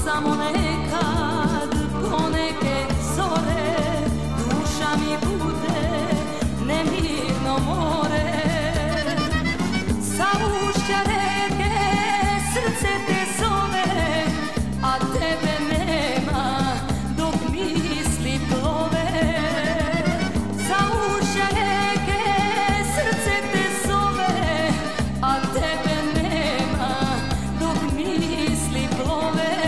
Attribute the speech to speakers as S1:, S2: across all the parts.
S1: samo nekad poneke zore duša mi bude nemirno more. Sa ušća reke srce te zove, a tebe nema dok misli plove. Sa ušća reke srce te zove, a tebe nema dok misli plove.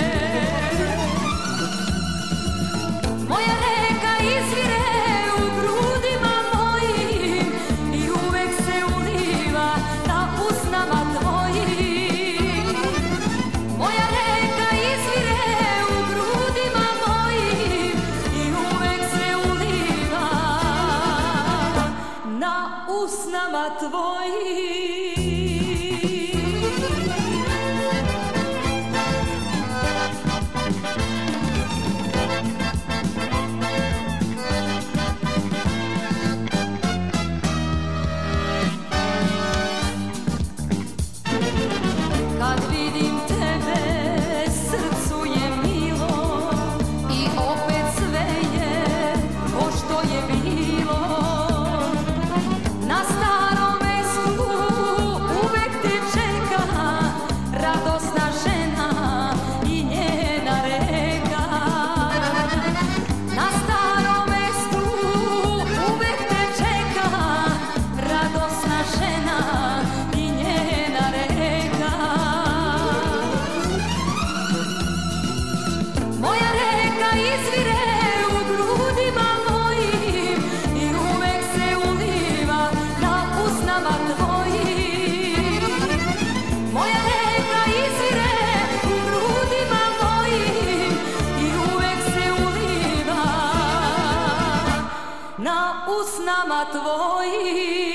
S1: Moja reka izvire u grudima mojim i uvek se uliva na usnama tvojim. Moja reka izvire u grudima mojim i uvek se uliva na usnama tvojim. Kad vidim tebe, srcu je milo i opet sve je ko što je bilo. Na starom mestu uvek te čeka radosna žena i njena reka. Na starom mestu uvek te čeka radosna žena i njena reka. Moja reka izvire u grudima mojim i uvek se uliva na usnama tvojim. Moja reka izvire u grudima mojim i uvek se uliva na usnama tvojim.